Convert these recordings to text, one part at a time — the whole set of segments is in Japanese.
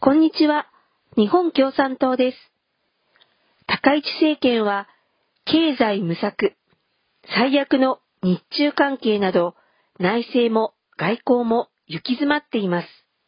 こんにちは。日本共産党です。高市政権は経済無策、最悪の日中関係など内政も外交も行き詰まっています。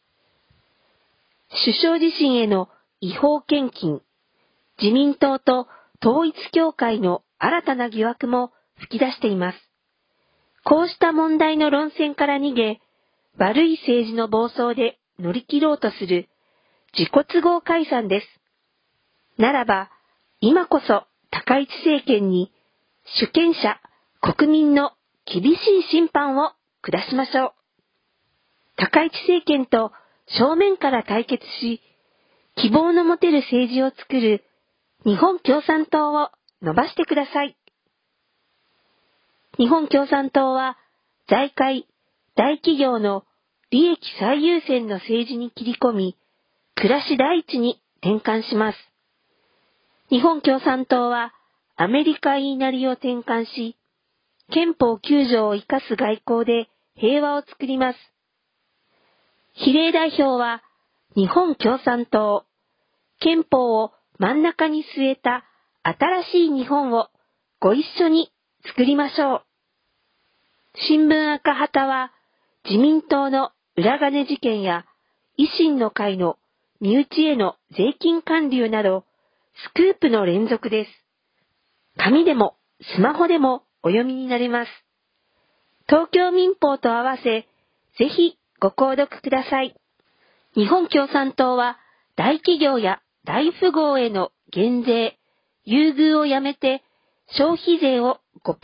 首相自身への違法献金、自民党と統一教会の新たな疑惑も噴き出しています。こうした問題の論戦から逃げ、悪い政治の暴走で乗り切ろうとする自己都合解散です。ならば、今こそ高市政権に主権者、国民の厳しい審判を下しましょう。高市政権と正面から対決し、希望の持てる政治を作る日本共産党を伸ばしてください。日本共産党は財界、大企業の利益最優先の政治に切り込み、暮らし第一に転換します。日本共産党はアメリカ言いなりを転換し、憲法9条を生かす外交で平和を作ります。比例代表は日本共産党、憲法を真ん中に据えた新しい日本をご一緒に作りましょう。新聞赤旗は自民党の裏金事件や維新の会の身内への税金還流などスクープの連続です。紙でもスマホでもお読みになれます。東京民報と合わせ、ぜひご購読ください。日本共産党は大企業や大富豪への減税、優遇をやめて消費税を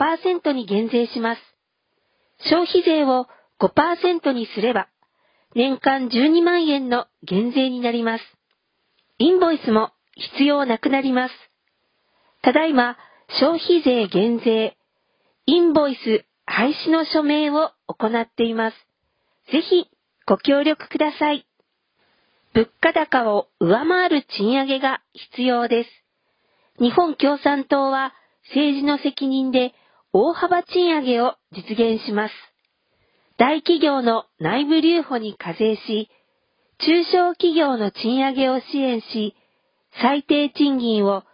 5% に減税します。消費税を 5% にすれば年間12万円の減税になります。インボイスも必要なくなります。ただいま消費税減税、インボイス廃止の署名を行っています。ぜひご協力ください。物価高を上回る賃上げが必要です。日本共産党は政治の責任で大幅賃上げを実現します。大企業の内部留保に課税し、中小企業の賃上げを支援し、最低賃金を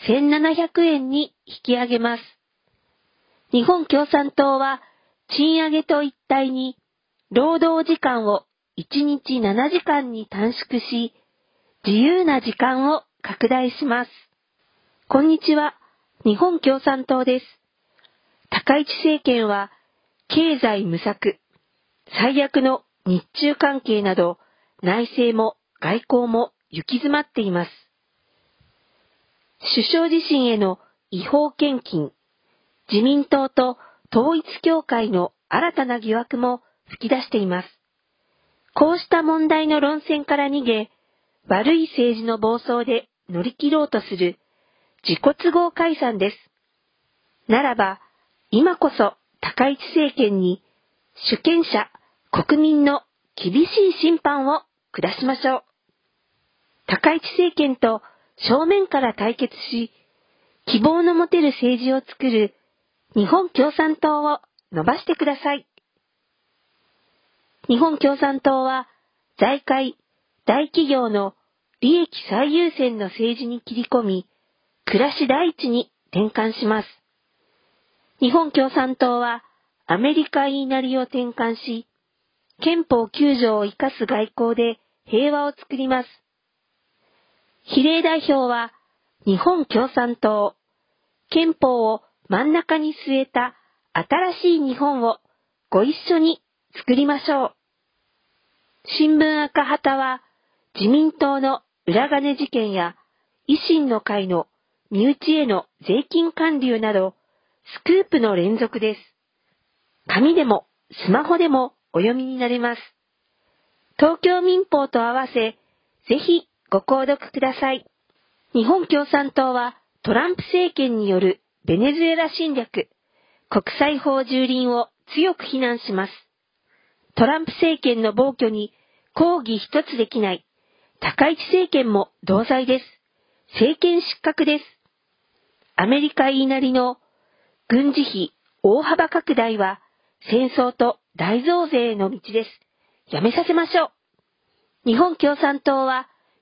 1700円に引き上げます。日本共産党は賃上げと一体に労働時間を1日7時間に短縮し、自由な時間を拡大します。こんにちは。日本共産党です。高市政権は経済無策、最悪の日中関係など内政も外交も行き詰まっています。首相自身への違法献金、自民党と統一教会の新たな疑惑も噴き出しています。こうした問題の論戦から逃げ、悪い政治の暴走で乗り切ろうとする自己都合解散です。ならば、今こそ高市政権に主権者、国民の厳しい審判を下しましょう。高市政権と正面から対決し、希望の持てる政治を作る日本共産党を伸ばしてください。日本共産党は財界、大企業の利益最優先の政治に切り込み、暮らし第一に転換します。日本共産党はアメリカ言いなりを転換し、憲法9条を生かす外交で平和を作ります。比例代表は日本共産党、憲法を真ん中に据えた新しい日本をご一緒に作りましょう。新聞赤旗は自民党の裏金事件や維新の会の身内への税金還流などスクープの連続です。紙でもスマホでもお読みになれます。東京民報と合わせ、ぜひご購読ください。日本共産党はトランプ政権によるベネズエラ侵略、国際法蹂躙を強く非難します。トランプ政権の暴挙に抗議一つできない高市政権も同罪です。政権失格です。アメリカ言いなりの軍事費大幅拡大は戦争と大増税への道です。やめさせましょう。日本共産党は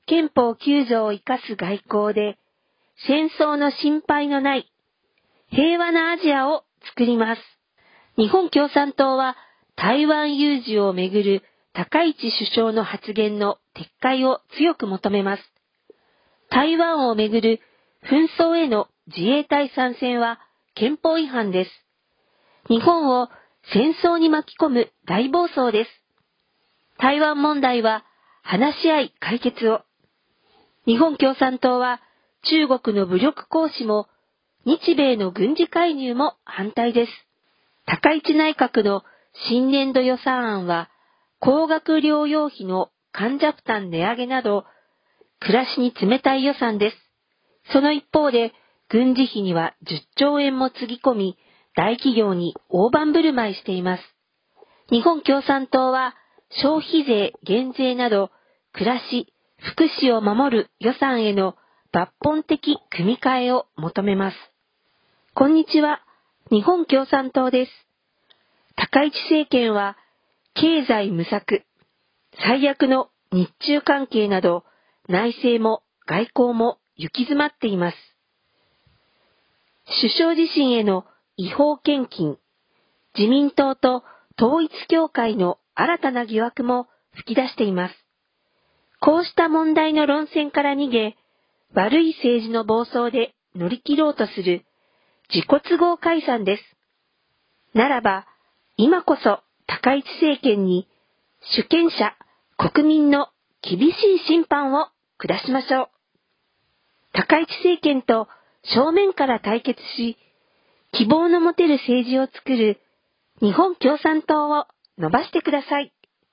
憲法9条を生かす外交で、戦争の心配のない平和なアジアを作ります。日本共産党は台湾有事をめぐる高市首相の発言の撤回を強く求めます。台湾をめぐる紛争への自衛隊参戦は憲法違反です。日本を戦争に巻き込む大暴走です。台湾問題は話し合い解決を。日本共産党は中国の武力行使も日米の軍事介入も反対です。高市内閣の新年度予算案は高額療養費の患者負担値上げなど暮らしに冷たい予算です。その一方で軍事費には10兆円もつぎ込み大企業に大盤振る舞いしています。日本共産党は消費税減税など暮らし、福祉を守る予算への抜本的組み替えを求めます。こんにちは、日本共産党です。高市政権は経済無策、最悪の日中関係など内政も外交も行き詰まっています。首相自身への違法献金、自民党と統一教会の新たな疑惑も噴き出しています。こうした問題の論戦から逃げ、悪い政治の暴走で乗り切ろうとする自己都合解散です。ならば、今こそ高市政権に主権者、国民の厳しい審判を下しましょう。高市政権と正面から対決し、希望の持てる政治を作る日本共産党を伸ばしてください。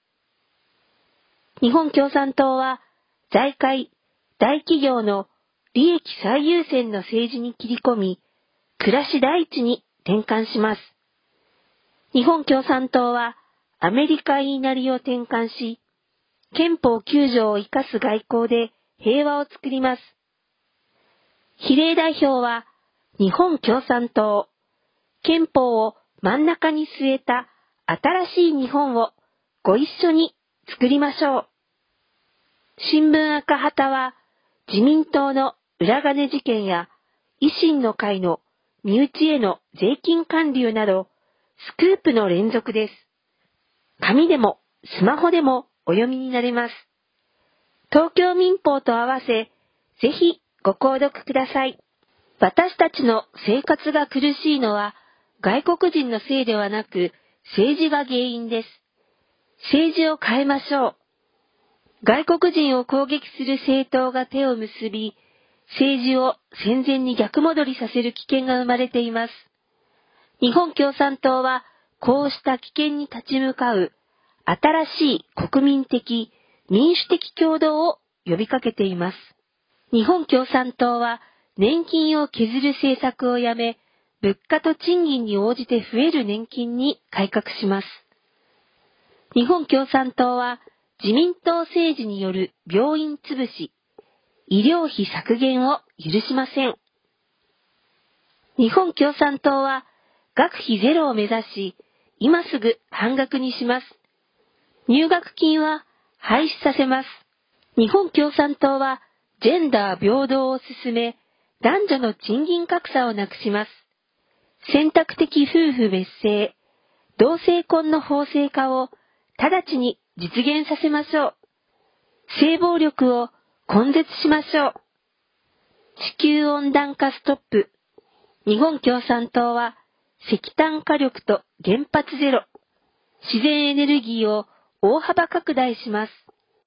日本共産党は財界、大企業の利益最優先の政治に切り込み、暮らし第一に転換します。日本共産党はアメリカ言いなりを転換し、憲法9条を生かす外交で平和を作ります。比例代表は日本共産党、憲法を真ん中に据えた新しい日本をご一緒に作りましょう。新聞赤旗は自民党の裏金事件や維新の会の身内への税金還流などスクープの連続です。紙でもスマホでもお読みになれます。東京民報と合わせ、ぜひご購読ください。私たちの生活が苦しいのは外国人のせいではなく政治が原因です。政治を変えましょう。外国人を攻撃する政党が手を結び、政治を戦前に逆戻りさせる危険が生まれています。日本共産党はこうした危険に立ち向かう新しい国民的、民主的共同を呼びかけています。日本共産党は年金を削る政策をやめ、物価と賃金に応じて増える年金に改革します。日本共産党は自民党政治による病院潰し、医療費削減を許しません。日本共産党は学費ゼロを目指し、今すぐ半額にします。入学金は廃止させます。日本共産党はジェンダー平等を進め、男女の賃金格差をなくします。選択的夫婦別姓、同性婚の法制化を直ちに実現させましょう。性暴力を根絶しましょう。地球温暖化ストップ。日本共産党は石炭火力と原発ゼロ、自然エネルギーを大幅拡大します。